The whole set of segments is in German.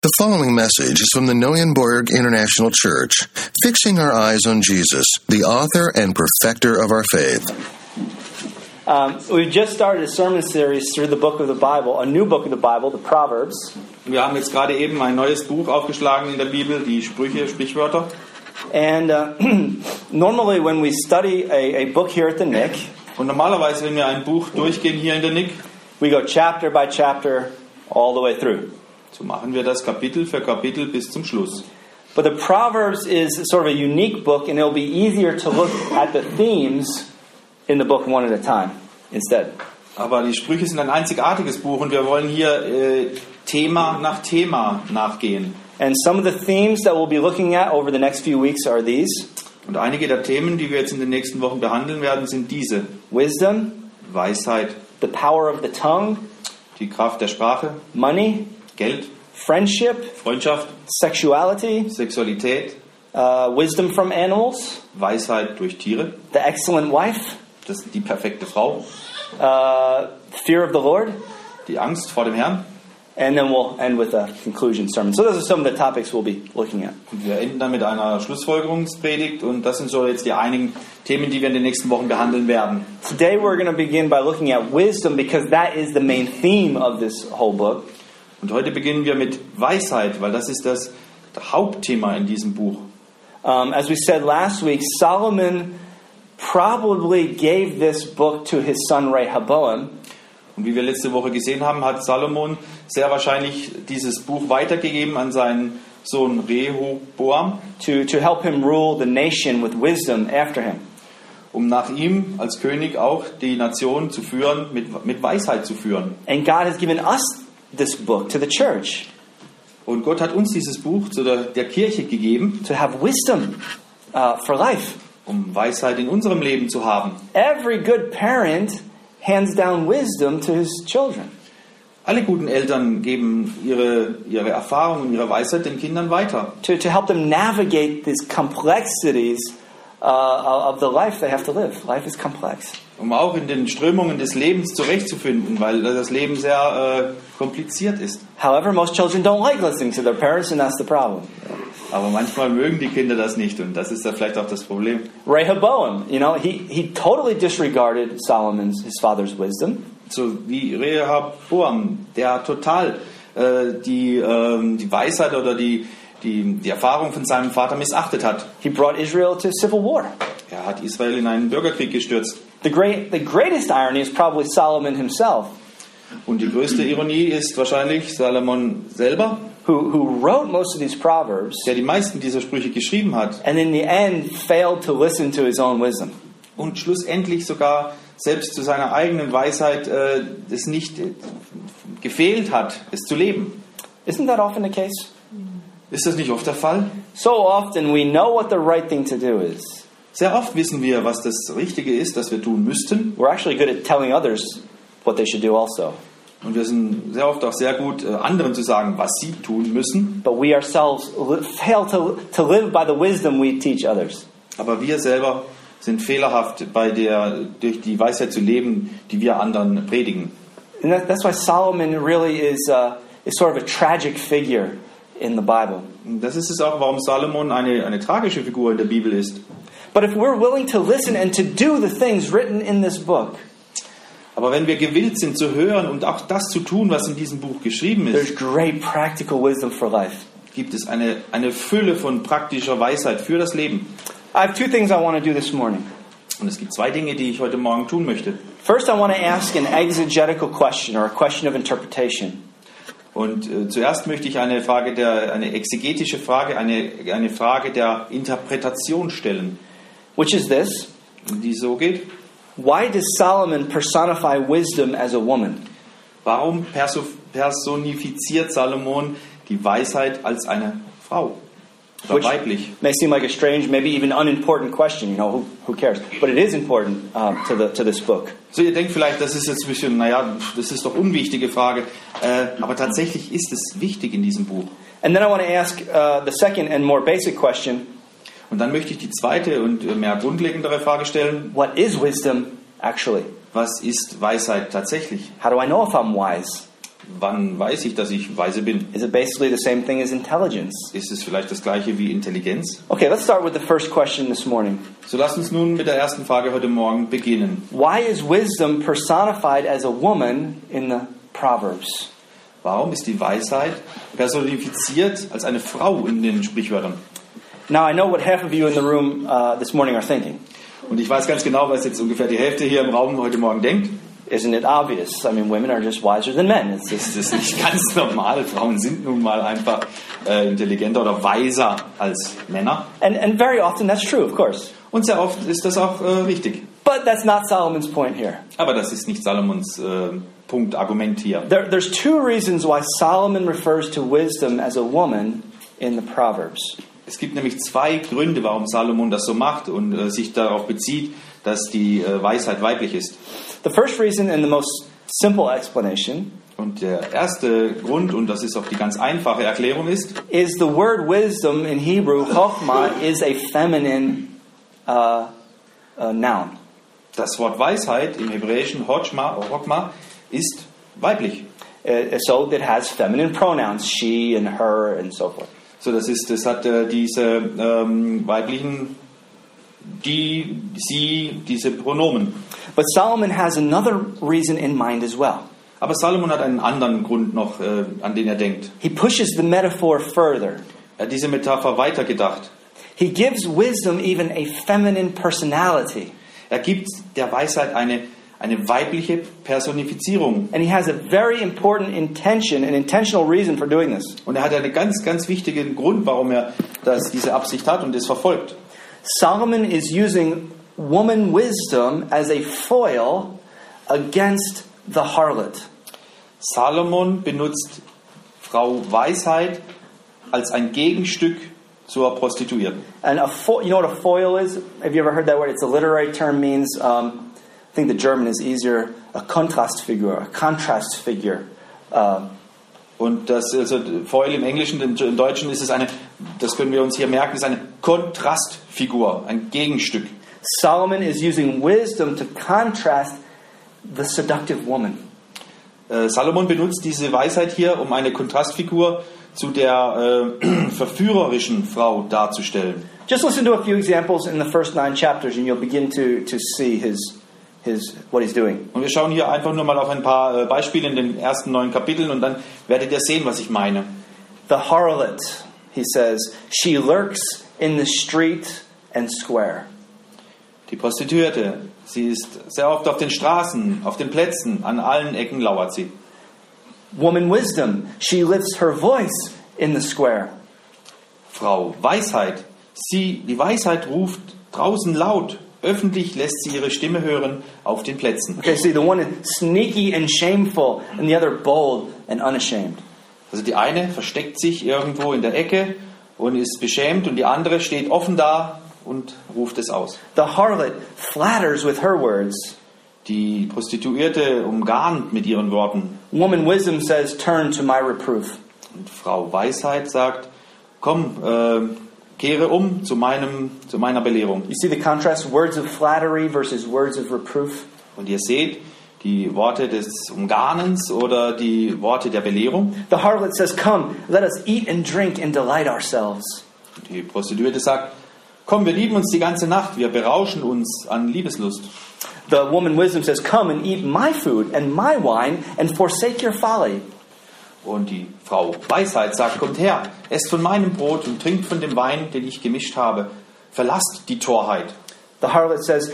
The following message is from the Neuenborg International Church, fixing our eyes on Jesus, the author and perfecter of our faith. We've just started a sermon series through the book of the Bible, a new book of the Bible, the Proverbs. Wir haben jetzt gerade eben ein neues Buch aufgeschlagen in der Bibel, die Sprüche, Sprichwörter. And normally when we study a book here at the Nick, Und normalerweise, wenn wir ein Buch durchgehen hier in der Nick, we go chapter by chapter all the way through. so machen wir das Kapitel für Kapitel bis zum Schluss. But the Proverbs is sort of a unique book, and it'll be easier to look at the themes in the book one at a time instead. Aber die Sprüche sind ein einzigartiges Buch und wir wollen hier Thema nach Thema nachgehen. And some of the themes that we'll be looking at over the next few weeks are these: Und einige der Themen, die wir jetzt in den nächsten Wochen behandeln werden, sind diese: wisdom, Weisheit, the power of the tongue, die Kraft der Sprache, money, Geld, friendship, Freundschaft, sexuality, Sexualität, wisdom from animals, Weisheit durch Tiere, the excellent wife, das ist die perfekte Frau, fear of the Lord, die Angst vor dem Herrn. and then we'll end with a conclusion sermon. So those are some of the topics we'll be looking at. Und wir enden dann mit einer Schlussfolgerungspredigt und das sind so jetzt die einigen Themen, die wir in den nächsten Wochen behandeln werden. Today we're going to begin by looking at wisdom because that is the main theme of this whole book. Und heute beginnen wir mit Weisheit, weil das ist das Hauptthema in diesem Buch. As we said last week, Solomon probably gave this book to his son Rehoboam. Und wie wir letzte Woche gesehen haben, hat Salomon sehr wahrscheinlich dieses Buch weitergegeben an seinen Sohn Rehoboam, to help him rule the nation with wisdom after him. um nach ihm als König auch die Nation zu führen, mit Weisheit zu führen. And God has given us this book to the church Und Gott hat uns dieses Buch zu der Kirche gegeben, to have wisdom for life. um Weisheit in unserem Leben zu haben. Every good parent hands down wisdom to his children. Alle guten Eltern geben ihre Erfahrung und ihre Weisheit den Kindern weiter. To help them navigate these complexities of the life they have to live. Life is complex. Um auch in den Strömungen des Lebens zurechtzufinden, weil das Leben sehr kompliziert ist. However, most children don't like listening to their parents, and that's the problem. Aber manchmal mögen die Kinder das nicht und das ist ja vielleicht auch das Problem. Rehoboam, he totally disregarded his father's wisdom. So wie Rehoboam, der total die Weisheit oder die Erfahrung von seinem Vater missachtet hat. He brought Israel to civil war. Er hat Israel in einen Bürgerkrieg gestürzt. The greatest irony is probably Solomon himself, Und die größte Ironie ist wahrscheinlich Salomon selber, who wrote most of these proverbs, der die meisten dieser Sprüche geschrieben hat and in the end failed to listen to his own wisdom. und schlussendlich sogar selbst zu seiner eigenen Weisheit es nicht gefehlt hat, es zu leben. Isn't that often the case? Ist das nicht oft der Fall? So often we know what the right thing to do is. Sehr oft wissen wir, was das Richtige ist, das wir tun müssten. We're actually good at telling others what they should do also. Und wir sind sehr oft auch sehr gut, anderen zu sagen, was sie tun müssen. But we ourselves fail to live by the wisdom we teach others. Aber wir selber sind fehlerhaft durch die Weisheit zu leben, die wir anderen predigen. And that's why Solomon really is sort of a tragic figure in the Bible. Und das ist es auch, warum Salomon eine tragische Figur in der Bibel ist. But if we're willing to listen and to do the things written in this book, Aber wenn wir gewillt sind zu hören und auch das zu tun, was in diesem Buch geschrieben there's ist, great practical wisdom for life. gibt es eine Fülle von praktischer Weisheit für das Leben. I have two things I want to do this morning. Und es gibt zwei Dinge, die ich heute Morgen tun möchte. First, I want to ask an exegetical question or a question of interpretation. Und zuerst möchte ich eine exegetische Frage, eine Frage der Interpretation stellen, Which is this: die so geht: why does Solomon personify wisdom as a woman? Warum personifiziert Salomon die Weisheit als eine Frau oder Which weiblich? may seem like a strange, maybe even unimportant question. Who cares? But it is important to this book. So, ihr denkt vielleicht, das ist jetzt ein bisschen, das ist doch unwichtige Frage, aber tatsächlich ist es wichtig in diesem Buch. And then I want to ask the second and more basic question: Und dann möchte ich die zweite und mehr grundlegendere Frage stellen: what is wisdom actually? Was ist Weisheit tatsächlich? How do I know if I'm wise? Wann weiß ich, dass ich weise bin? Is it basically the same thing as intelligence? Ist es vielleicht das gleiche wie Intelligenz? Okay, let's start with the first question this morning. So lasst uns nun mit der ersten Frage heute Morgen beginnen. Why is wisdom personified as a woman in the Proverbs? Warum ist die Weisheit personifiziert als eine Frau in den Sprichwörtern? Now I know what half of you in the room this morning are thinking. Und ich weiß ganz genau, was jetzt ungefähr die Hälfte hier im Raum heute Morgen denkt. Isn't it obvious? I mean, women are just wiser than men. It's just, Das ist nicht ganz normal. Frauen sind nun mal einfach intelligenter oder weiser als Männer. and very often that's true, of course. Und sehr oft ist das auch richtig. But that's not Solomon's point here. Aber das ist nicht Salomons Punkt, Argument hier. There's two reasons why Solomon refers to wisdom as a woman in the Proverbs. Es gibt nämlich zwei Gründe, warum Salomon das so macht und sich darauf bezieht, dass die Weisheit weiblich ist. The first reason and the most simple explanation Und der erste Grund, und das ist auch die ganz einfache Erklärung, ist, is the word wisdom in Hebrew, chokhmah, is a feminine noun. das Wort Weisheit im Hebräischen Chokmah ist weiblich. So it has feminine pronouns, she and her and so forth. So, das hat diese weiblichen, die, sie, diese Pronomen. But Solomon has another reason in mind as well. Aber Salomon hat einen anderen Grund noch, an den er denkt. He pushes the metaphor further. Er hat diese Metapher weitergedacht. He gives wisdom even a feminine personality. Er gibt der Weisheit eine weibliche Personifizierung. And he has a very important intention, an intentional reason for doing this. Und er hat einen ganz, ganz wichtigen Grund, warum er diese Absicht hat und es verfolgt. Solomon is using woman wisdom as a foil against the harlot. Salomon benutzt Frau Weisheit als ein Gegenstück zur Prostituierten. And you know what a foil is? Have you ever heard that word? It's a literary term, means, I think the German is easier, a Kontrastfigur, a contrast figure. Und das, also Foil im Englischen, im Deutschen ist es das können wir uns hier merken, ist eine Kontrastfigur, ein Gegenstück. Solomon is using wisdom to contrast the seductive woman. Salomon benutzt diese Weisheit hier, um eine Kontrastfigur zu der verführerischen Frau darzustellen. Just listen to a few examples in the first 9 chapters and you'll begin to see what he's doing. Und wir schauen hier einfach nur mal auf ein paar Beispiele in den ersten 9 Kapiteln und dann werdet ihr sehen, was ich meine. The harlot, he says, she lurks in the street and square. Die Prostituierte, sie ist sehr oft auf den Straßen, auf den Plätzen, an allen Ecken lauert sie. Woman wisdom, she lifts her voice in the square. Frau Weisheit, die Weisheit ruft draußen laut, öffentlich lässt sie ihre Stimme hören auf den Plätzen. Okay, see, the one is sneaky and shameful and the other bold and unashamed. Also die eine versteckt sich irgendwo in der Ecke und ist beschämt und die andere steht offen da und ruft es aus. The harlot flatters with her words. Die Prostituierte umgarnt mit ihren Worten. Woman wisdom says, turn to my reproof. Und Frau Weisheit sagt, komm, kehre um zu meiner Belehrung. You see the contrast? Words of flattery versus words of reproof. Und ihr seht die Worte des Umgarnens oder die Worte der Belehrung. The harlot says, come, let us eat and drink and delight ourselves. Und die Prostituierte sagt, komm, wir lieben uns die ganze Nacht, wir berauschen uns an Liebeslust. The woman wisdom says, come and eat my food and my wine and forsake your folly. Und die Frau Weisheit sagt, kommt her, esst von meinem Brot und trinkt von dem Wein, den ich gemischt habe. Verlasst die Torheit. The harlot says,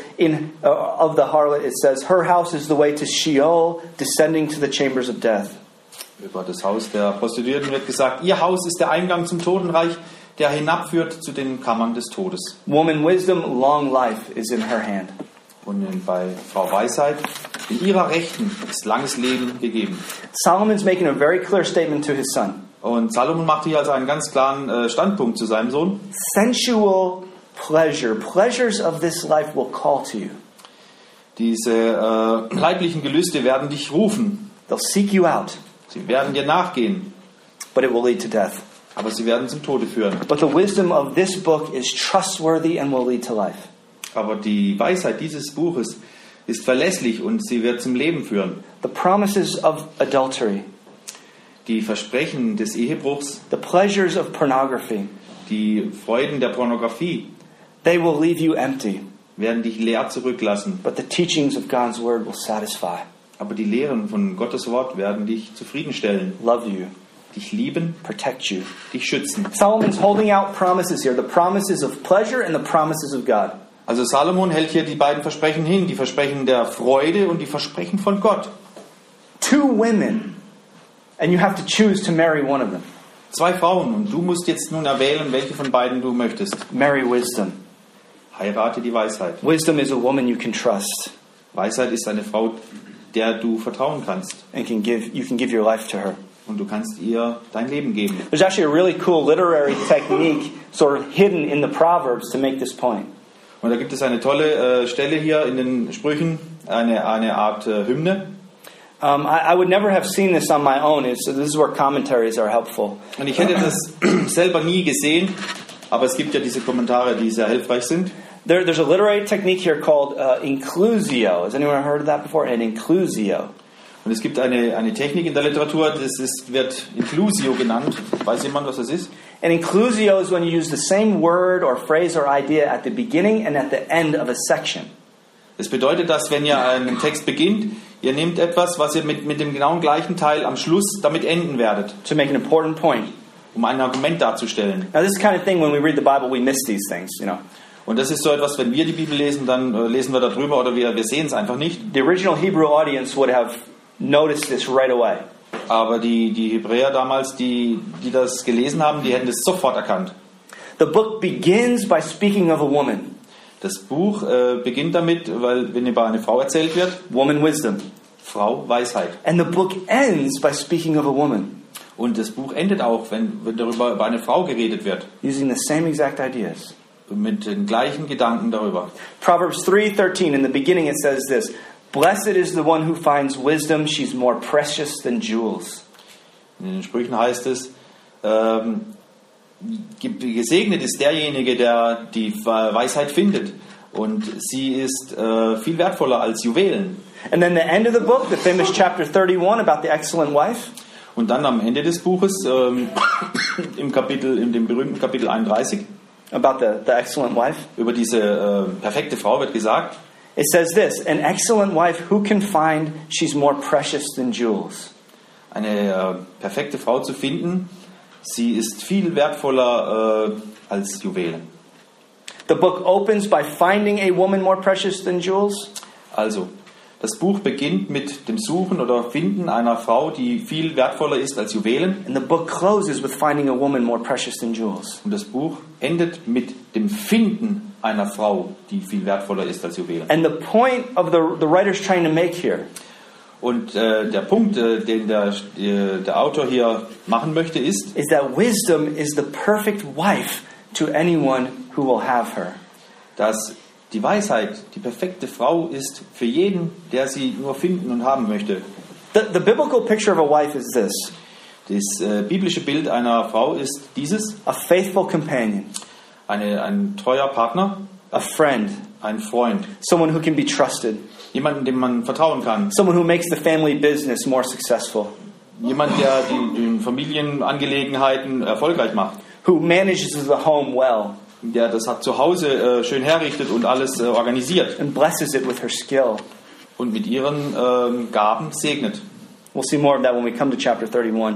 of the harlot it says, her house is the way to Sheol, descending to the chambers of death. Über das Haus der Prostituierten wird gesagt, ihr Haus ist der Eingang zum Totenreich, der hinabführt zu den Kammern des Todes. Woman wisdom, long life is in her hand. Und bei Frau Weisheit, in ihrer Rechten ist langes Leben gegeben. Solomon's making a very clear statement to his son. Und Salomon macht hier also einen ganz klaren Standpunkt zu seinem Sohn. Sensual pleasures of this life will call to you. Diese leiblichen Gelüste werden dich rufen. They'll seek you out. Sie werden dir nachgehen. But it will lead to death. Aber sie werden zum Tode führen. But the wisdom of this book is trustworthy and will lead to life. Aber die Weisheit dieses Buches ist verlässlich und sie wird zum Leben führen. The promises of adultery. Die Versprechen des Ehebruchs, the pleasures of pornography, die Freuden der Pornografie they will leave you empty. werden dich leer zurücklassen. But the teachings of God's word will satisfy, Aber die Lehren von Gottes Wort werden dich zufriedenstellen, love you, dich lieben, protect you. dich schützen. Solomon's holding out promises here, the promises of pleasure and the promises of God. Also Salomon hält hier die beiden Versprechen hin, die Versprechen der Freude und die Versprechen von Gott. 2 women, and you have to choose to marry one of them. 2 Frauen und du musst jetzt nun erwählen, welche von beiden du möchtest. Marry wisdom. Heirate die Weisheit. Wisdom is a woman you can trust Weisheit ist eine Frau, der du vertrauen kannst and you can give your life to her. und du kannst ihr dein Leben geben. There's actually a really cool literary technique sort of hidden in the Proverbs to make this point. Und da gibt es eine tolle Stelle hier in den Sprüchen, eine Art Hymne. I would never have seen this on my own. This is where commentaries are helpful. Und ich hätte das selber nie gesehen, aber es gibt ja diese Kommentare, die sehr hilfreich sind. There's a literary technique here called inclusio. Has anyone heard of that before? An inclusio. Und es gibt eine Technik in der Literatur, wird Inclusio genannt. Weiß jemand, was das ist? An inclusio is when you use the same word or phrase or idea at the beginning and at the end of a section. Das bedeutet, dass wenn ihr einen Text beginnt, ihr nehmt etwas, was ihr mit dem genau gleichen Teil am Schluss damit enden werdet, To make an important point. um ein Argument darzustellen. Now, this is the kind of thing when we read the Bible, we miss these things, you know. Und das ist so etwas, wenn wir die Bibel lesen, dann lesen wir darüber oder wir sehen es einfach nicht. The original Hebrew audience would have noticed this right away. Aber die Hebräer damals, die das gelesen haben, die hätten es sofort erkannt. The book begins by speaking of a woman. Das Buch beginnt damit, weil wenn über eine Frau erzählt wird, Woman wisdom. Frau Weisheit. And the book ends by speaking of a woman. Und das Buch endet auch, wenn darüber über eine Frau geredet wird. Using the same exact ideas. Mit den gleichen Gedanken darüber. Proverbs 3:13, in the beginning it says this: Blessed is the one who finds wisdom, she's more precious than jewels. In den Sprüchen heißt es, gesegnet ist derjenige, der die Weisheit findet. Und sie ist viel wertvoller als Juwelen. And then the end of the book, the famous chapter 31 about the excellent wife. Und dann am Ende des Buches, in dem berühmten Kapitel 31, About the excellent wife. über diese perfekte Frau wird gesagt, It says this: An excellent wife, who can find? She's more precious than jewels. eine perfekte Frau zu finden, sie ist viel wertvoller als Juwelen. The book opens by finding a woman more precious than jewels. Also, das Buch beginnt mit dem Suchen oder Finden einer Frau, die viel wertvoller ist als Juwelen. And the book closes with finding a woman more precious than jewels. Und das Buch endet mit dem Finden einer Frau, die viel wertvoller ist als Juwelen. And the point of the writer's trying to make here Und der Punkt, den der Autor hier machen möchte, ist, is that wisdom is the perfect wife to anyone who will have her. dass die Weisheit die perfekte Frau ist für jeden, der sie nur finden und haben möchte. The biblical picture of a wife is this: Das biblische Bild einer Frau ist dieses: a faithful companion, ein treuer Partner, a friend, ein Freund, someone who can be trusted, jemanden, dem man vertrauen kann, someone who makes the family business more successful, jemand, der die Familienangelegenheiten erfolgreich macht, who manages the home well der das zu Hause schön herrichtet und alles organisiert and blesses it with her skill. und mit ihren Gaben segnet. We'll see more of that when we come to chapter 31.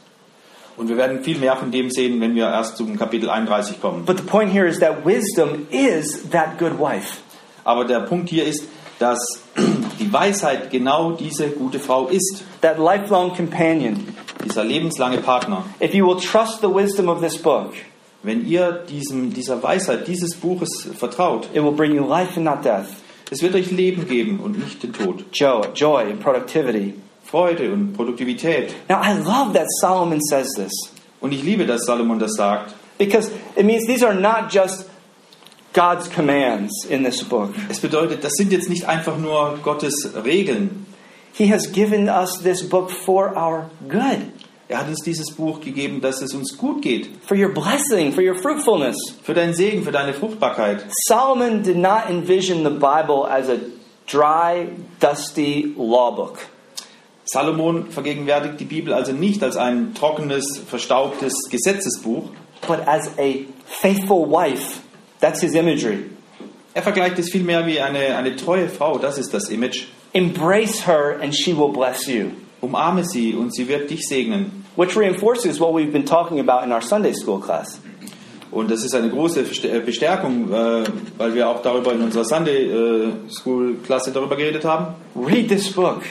Und wir werden viel mehr von dem sehen, wenn wir erst zum Kapitel 31 kommen. But the point here is that wisdom is that good wife. Aber der Punkt hier ist, dass die Weisheit genau diese gute Frau ist. That lifelong companion. Dieser lebenslange Partner. If you will trust the wisdom of this book, Wenn ihr dieser Weisheit dieses Buches vertraut, it will bring you life and not death. es wird euch Leben geben und nicht den Tod. Joy and productivity. Freude und Produktivität. Now I love that Solomon says this. Und ich liebe, dass Salomon das sagt. Because it means these are not just God's commands in this book. Es bedeutet, das sind jetzt nicht einfach nur Gottes Regeln. He has given us this book for our good. Er hat uns dieses Buch gegeben, dass es uns gut geht. For your blessing, for your fruitfulness. Für deinen Segen, für deine Fruchtbarkeit. Solomon did not envision the Bible as a dry, dusty law book. Salomon vergegenwärtigt die Bibel also nicht als ein trockenes, verstaubtes Gesetzesbuch, but as a faithful wife. That's his imagery. er vergleicht es vielmehr wie eine treue Frau, das ist das Image. Embrace her and she will bless you. Umarme sie und sie wird dich segnen. Which reinforces what we've been talking about in our Sunday school class. Und das ist eine große Bestärkung, weil wir auch darüber in unserer Sunday School Klasse darüber geredet haben. Read this book.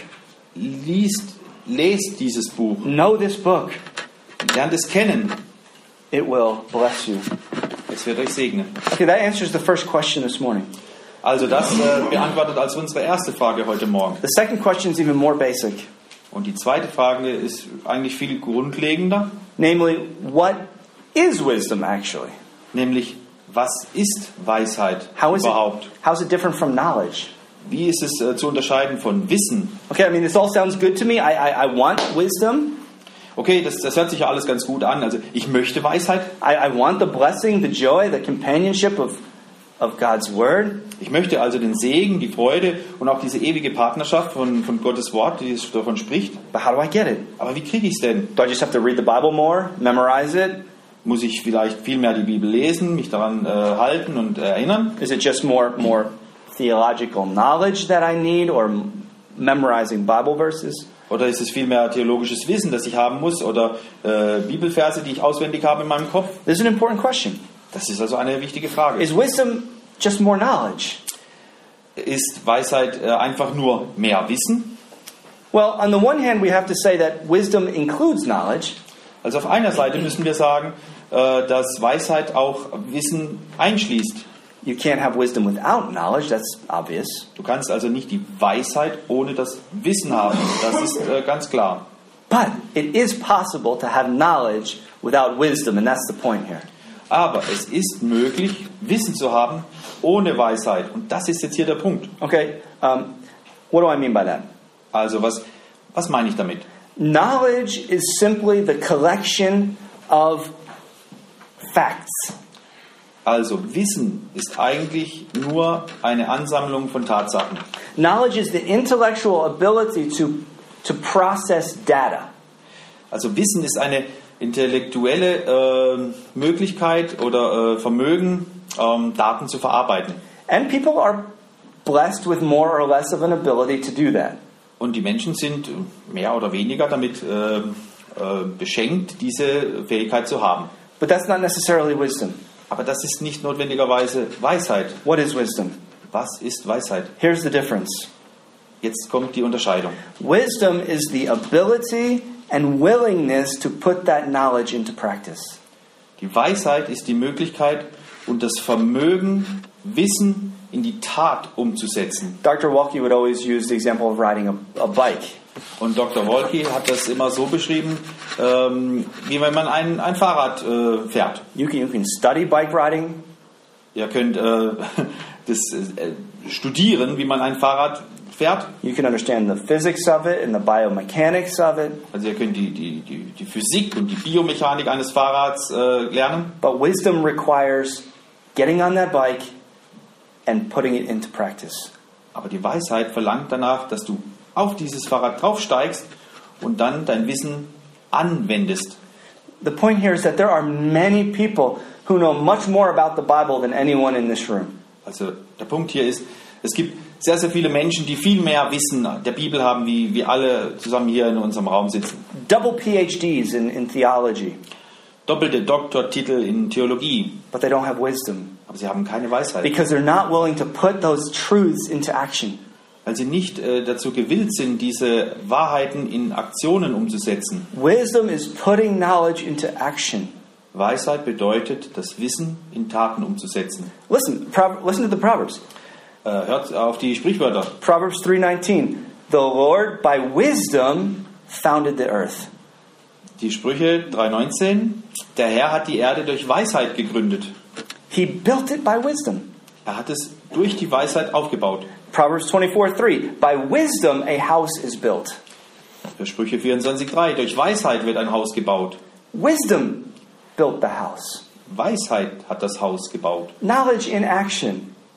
Lest dieses Buch. Know this book. Lernt es kennen. It will bless you. Es wird euch segnen. Okay, that answers the first question this morning. Also das beantwortet als unsere erste Frage heute Morgen. The second question is even more basic. Und die zweite Frage ist eigentlich viel grundlegender. Namely, what is wisdom actually? Nämlich, was ist Weisheit How is überhaupt? it different from knowledge? Wie ist es zu unterscheiden von Wissen? Okay, I mean, this all sounds good to me. I want wisdom. Okay, das hört sich ja alles ganz gut an. Also ich möchte Weisheit. I want the blessing, the joy, the companionship of God's Word. Ich möchte also den Segen, die Freude und auch diese ewige Partnerschaft von Gottes Wort, die es davon spricht. But how do I get it? Aber wie kriege ich es denn? Do I just have to read the Bible more, memorize it? Muss ich vielleicht viel mehr die Bibel lesen, mich daran halten und erinnern? Is it just more theological knowledge that I need, or memorizing Bible verses? Oder ist es viel mehr theologisches Wissen, das ich haben muss? Oder Bibelverse, die ich auswendig habe in meinem Kopf? This is an important question. Das ist also eine wichtige Frage. Is wisdom just more knowledge? Ist Weisheit einfach nur mehr Wissen? Well, on the one hand, we have to say that wisdom includes knowledge. Also auf einer Seite müssen wir sagen, dass Weisheit auch Wissen einschließt. You can't have wisdom without knowledge, that's obvious. Du kannst also nicht die Weisheit ohne das Wissen haben. Das ist ganz klar. But it is possible to have knowledge without wisdom, and that's the point here. Aber es ist möglich, Wissen zu haben ohne Weisheit. Und das ist jetzt hier der Punkt. Okay, what do I mean by that? Also was meine ich damit? Knowledge is simply the collection of facts. Also Wissen ist eigentlich nur eine Ansammlung von Tatsachen. Knowledge is the intellectual ability to process data. Also Wissen ist eine intellektuelle Möglichkeit oder Vermögen, Daten zu verarbeiten. And people are blessed with more or less of an ability to do that. Und die Menschen sind mehr oder weniger damit beschenkt, diese Fähigkeit zu haben. But that's not necessarily wisdom. Aber das ist nicht notwendigerweise Weisheit. What is wisdom? Was ist Weisheit? Here's the difference. Jetzt kommt die Unterscheidung. Wisdom is the ability and willingness to put that knowledge into practice. Die Weisheit ist die Möglichkeit und das Vermögen, Wissen in die Tat umzusetzen. Dr. Walke would always use the example of riding a bike. Und Dr. Walke hat das immer so beschrieben, wie wenn man ein Fahrrad fährt. You can study bike riding. Ihr könnt das studieren, wie man ein Fahrrad fährt. You can understand the physics of it and the biomechanics of it. Also ihr könnt die Physik und die Biomechanik eines Fahrrads lernen. But wisdom requires getting on that bike and putting it into practice. Aber die Weisheit verlangt danach, dass du auf dieses Fahrrad draufsteigst und dann dein Wissen anwendest. The point here is that there are many people who know much more about the Bible than anyone in this room. Also der Punkt hier ist, es gibt sehr, sehr viele Menschen, die viel mehr Wissen der Bibel haben, wie wir alle zusammen hier in unserem Raum sitzen. Double PhDs in theology. Doppelte Doktortitel in Theologie. But they don't have wisdom. Aber sie haben keine Weisheit. Because they're not willing to put those truths into action. Weil sie nicht dazu gewillt sind, diese Wahrheiten in Aktionen umzusetzen. Wisdom is putting knowledge into action. Weisheit bedeutet, das Wissen in Taten umzusetzen. Listen to the Proverbs. Hört auf die Sprichwörter. Proverbs 3:19. The Lord by wisdom founded the earth. Die Sprüche 3,19. Der Herr hat die Erde durch Weisheit gegründet. He built it by wisdom. Er hat es durch die Weisheit aufgebaut. Proverbs 24:3. By wisdom a house is built. Für Sprüche 24,3. Durch Weisheit wird ein Haus gebaut. Wisdom built the house. Weisheit hat das Haus gebaut. Knowledge in action.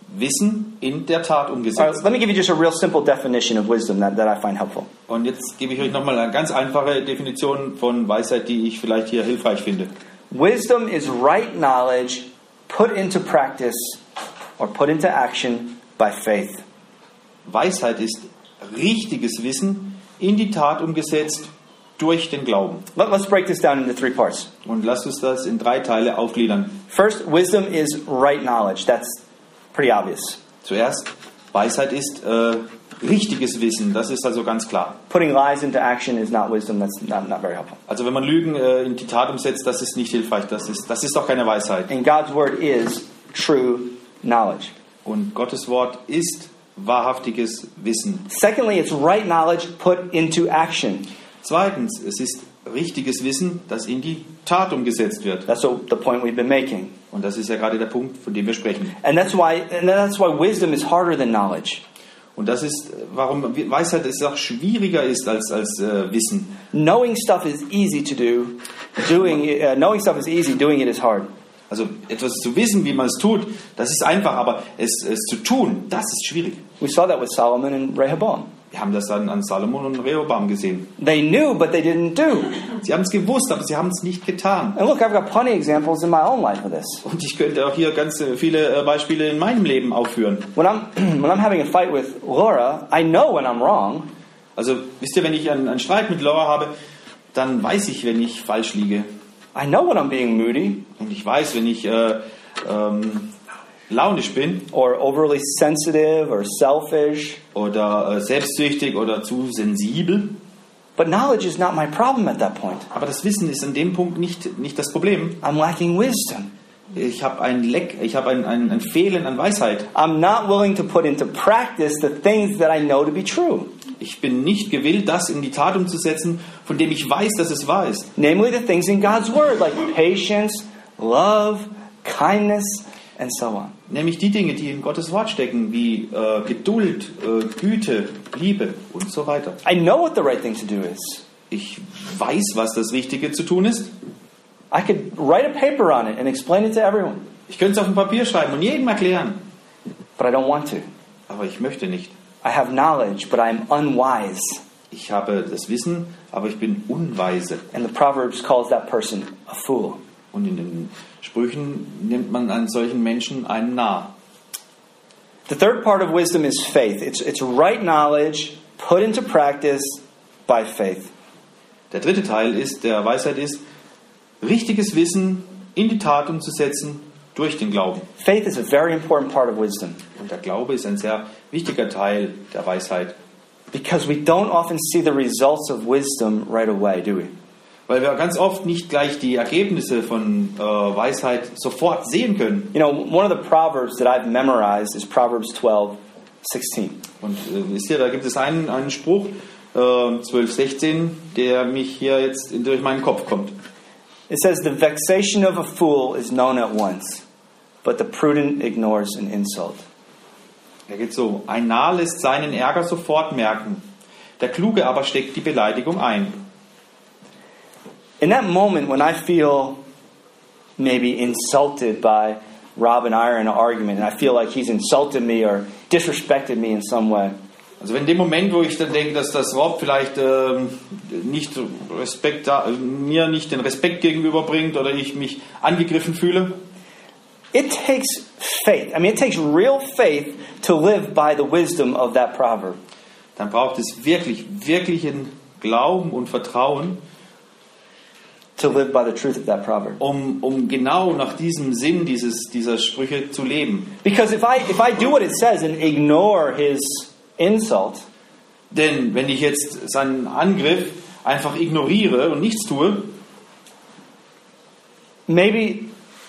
Wissen in der Tat All right, umgesetzt. let me give you just a real simple definition of wisdom that I find helpful. Und jetzt gebe ich euch nochmal eine ganz einfache Definition von Weisheit, die ich vielleicht hier hilfreich finde. Wisdom is right knowledge put into practice or put into action by faith. Weisheit ist richtiges Wissen in die Tat umgesetzt durch den Glauben. Let's break this down into 3 parts. Und lasst uns das in 3 Teile aufgliedern. First, wisdom is right knowledge. That's pretty obvious. Zuerst, Weisheit ist richtiges Wissen, das ist also ganz klar. Putting lies into action is not wisdom. That's not very helpful. Also wenn man Lügen in die Tat umsetzt, das ist nicht hilfreich, das ist doch keine Weisheit. And God's word is true knowledge. Und Gottes Wort ist wahrhaftiges Wissen. Secondly, it's right knowledge put into action. Zweitens, es ist richtiges Wissen, das in die Tat umgesetzt wird. That's the point we've been making. Und das ist ja gerade der Punkt, von dem wir sprechen. And that's why wisdom is harder than knowledge. Und das ist, warum Weisheit es auch schwieriger ist als Wissen. Knowing stuff is easy to do. Knowing stuff is easy. Doing it is hard. Also etwas zu wissen, wie man es tut, das ist einfach, aber es zu tun, das ist schwierig. We saw that with Solomon and Rehoboam. Wir haben das dann an Salomon und Rehoboam gesehen. They knew, but they didn't do. Sie haben es gewusst, aber sie haben es nicht getan. And look, I've got plenty of examples in my own life of this. Und ich könnte auch hier ganz viele Beispiele in meinem Leben aufführen. When I'm having a fight with Laura, I know when I'm wrong. Also wisst ihr, wenn ich einen Streit mit Laura habe, dann weiß ich, wenn ich falsch liege. I know when I'm being moody. Und ich weiß, wenn ich launisch bin. Or overly sensitive or selfish. Oder selbstsüchtig oder zu sensibel. But knowledge is not my problem at that point. Aber das Wissen ist an dem Punkt nicht das Problem. I'm lacking wisdom. Ich habe ein Fehlen an Weisheit. I'm not willing to put into practice the things that I know to be true. Ich bin nicht gewillt, das in die Tat umzusetzen, von dem ich weiß, dass es wahr ist. Namely the things in God's word, like patience, love, kindness, and so on. Nämlich die Dinge, die in Gottes Wort stecken, wie Geduld, Güte, Liebe und so weiter. I know what the right thing to do is. Ich weiß, was das Richtige zu tun ist. I could write a paper on it and explain it to everyone. Ich könnte es auf ein Papier schreiben und jedem erklären. But I don't want to. Aber ich möchte nicht. I have knowledge, but I'm unwise. Ich habe das Wissen, aber ich bin unweise. And the Proverbs calls that person a fool. Und in den Sprüchen nimmt man einen solchen Menschen einen Narr. The third part of wisdom is faith. It's right knowledge put into practice by faith. Der dritte Teil der Weisheit ist, richtiges Wissen in die Tat umzusetzen durch den Glauben. Faith is a very important part of wisdom. Und der Glaube ist ein sehr wichtiger Teil der Weisheit. Because we don't often see the results of wisdom right away, do we? Weil wir ganz oft nicht gleich die Ergebnisse von Weisheit sofort sehen können. You know, one of the Proverbs that I've memorized is Proverbs 12:16. Und wisst ihr, da gibt es einen Spruch, 12,16, der mich hier jetzt durch meinen Kopf kommt. It says, "The vexation of a fool is known at once, but the prudent ignores an insult." Der geht so: Ein Narr lässt seinen Ärger sofort merken, der Kluge aber steckt die Beleidigung ein. In that moment when I feel maybe insulted by Rob and I are in an argument and I feel like he's insulted me or disrespected me in some way. Also in dem Moment, wo ich dann denke, dass das Rob vielleicht mir nicht den Respekt gegenüberbringt oder ich mich angegriffen fühle. It takes faith. I mean, it takes real faith to live by the wisdom of that proverb. Dann braucht es wirklichen Glauben und Vertrauen, to live by the truth of that proverb. Um genau nach diesem Sinn dieser Sprüche zu leben. Because if I do what it says and ignore his insult, denn wenn ich jetzt seinen Angriff einfach ignoriere und nichts tue, maybe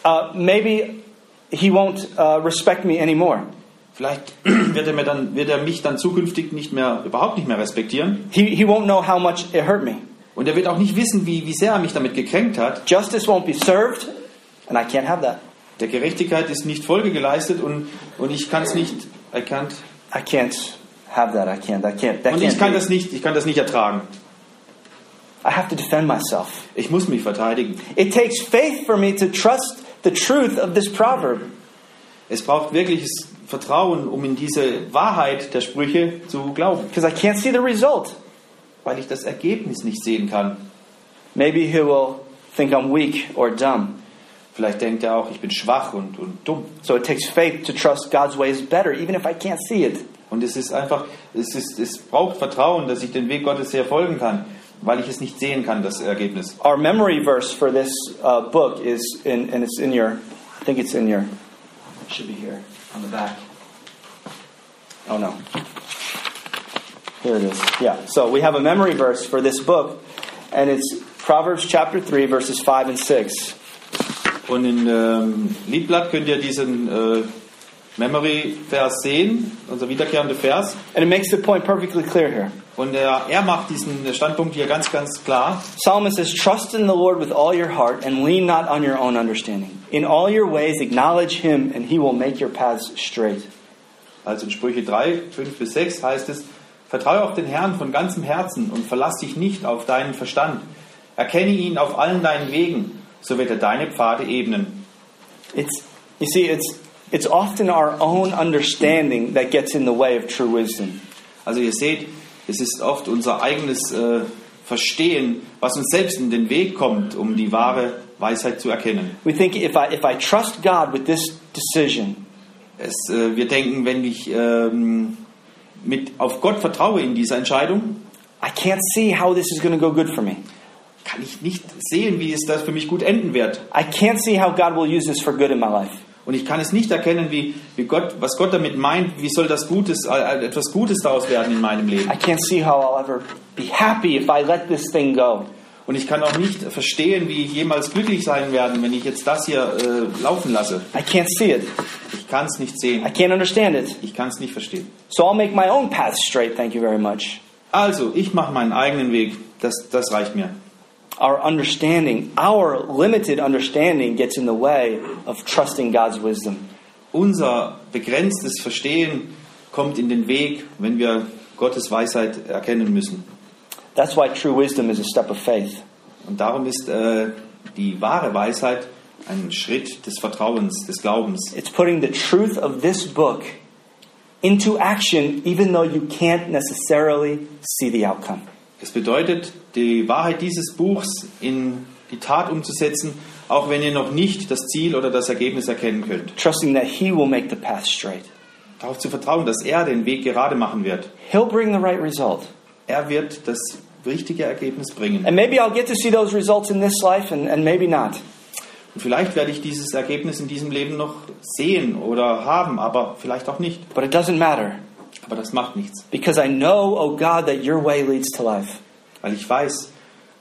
he won't respect me anymore. Vielleicht wird er mich dann zukünftig überhaupt nicht mehr respektieren. He won't know how much it hurt me. Und er wird auch nicht wissen, wie sehr er mich damit gekränkt hat. Justice won't be served, and I can't have that. Der Gerechtigkeit ist nicht Folge geleistet und ich kann es nicht. I can't have that. I can't. Und ich kann das nicht ertragen. I have to defend myself. Ich muss mich verteidigen. It takes faith for me to trust the truth of this proverb. Es braucht wirkliches vertrauen, um in diese Wahrheit der Sprüche zu glauben, because I can't see the result. weil ich das Ergebnis nicht sehen kann. Maybe he will think I'm weak or dumb. Vielleicht denkt er auch, ich bin schwach und dumm. So it takes faith to trust God's ways better, even if I can't see it. Und es ist einfach, es braucht Vertrauen, dass ich den Weg Gottes sehr folgen kann, weil ich es nicht sehen kann, das Ergebnis. Our memory verse for this book is and it's in your, I think it's in your, it should be here on the back. Oh no. Here it is. Yeah. So we have a memory verse for this book, and it's Proverbs chapter 3, verses 5 and 6. Und in Liedblatt könnt ihr diesen Memory-Vers sehen, unser wiederkehrender Vers. And it makes the point perfectly clear here. Und er macht diesen Standpunkt hier ganz, ganz klar. Solomon says, trust in the Lord with all your heart and lean not on your own understanding. In all your ways acknowledge him and he will make your paths straight. Also in Sprüche 3, 5 bis 6 heißt es, vertraue auf den Herrn von ganzem Herzen und verlass dich nicht auf deinen Verstand. Erkenne ihn auf allen deinen Wegen, so wird er deine Pfade ebnen. It's often our own understanding that gets in the way of true wisdom. Also ihr seht, es ist oft unser eigenes Verstehen, was uns selbst in den Weg kommt, um die wahre Weisheit zu erkennen. We think if I trust God with this decision, Wir denken, wenn ich auf Gott vertraue in dieser Entscheidung, I can't see how this is going to go good for me. kann ich nicht sehen, wie es das für mich gut enden wird. I can't see how God will use this for good in my life. Und ich kann es nicht erkennen, was Gott damit meint, wie soll das etwas Gutes daraus werden in meinem Leben. I can't see how I'll ever be happy if I let this thing go. Und ich kann auch nicht verstehen, wie ich jemals glücklich sein werde, wenn ich jetzt das hier laufen lasse. I can't see it. Ich kann es nicht sehen. I can't understand it. Ich kann es nicht verstehen. So I'll make my own path straight, thank you very much. Also, ich mache meinen eigenen Weg. Das reicht mir. Our understanding, our limited understanding gets in the way of trusting God's wisdom. Unser begrenztes Verstehen kommt in den Weg, wenn wir Gottes Weisheit erkennen müssen. That's why true wisdom is a step of faith. Und darum ist die wahre Weisheit ein Schritt des Vertrauens, des Glaubens. It's putting the truth of this book into action, even though you can't necessarily see the outcome. Es bedeutet, die Wahrheit dieses Buchs in die Tat umzusetzen, auch wenn ihr noch nicht das Ziel oder das Ergebnis erkennen könnt. Trusting that He will make the path straight. Darauf zu vertrauen, dass er den Weg gerade machen wird. He'll bring the right result. Er wird das richtige Ergebnis bringen. And maybe I'll get to see those results in this life and maybe not. Und vielleicht werde ich dieses Ergebnis in diesem Leben noch sehen oder haben, aber vielleicht auch nicht. But it doesn't matter. Aber das macht nichts. Because I know, oh God, that your way leads to life. Weil ich weiß,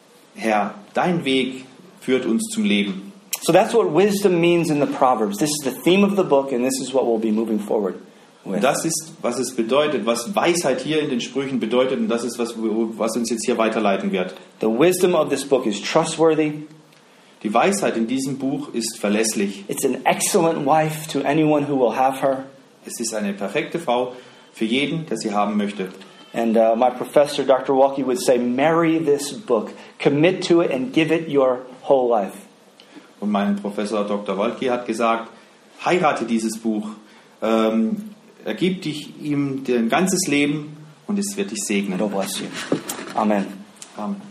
Herr, dein Weg führt uns zum Leben. So that's what wisdom means in the Proverbs. This is the theme of the book and this is what we'll be moving forward with. Das ist, was es bedeutet, was Weisheit hier in den Sprüchen bedeutet, und das ist, was uns jetzt hier weiterleiten wird. The wisdom of this book is trustworthy. Die Weisheit in diesem Buch ist verlässlich. It's an excellent wife to anyone who will have her. Es ist eine perfekte Frau für jeden, der sie haben möchte. And my professor, Dr. Walke, would say, marry this book. Commit to it and give it your whole life. Und mein Professor Dr. Walke hat gesagt, heirate dieses Buch. Ergib dich ihm dein ganzes Leben und es wird dich segnen. God bless you. Amen. Amen.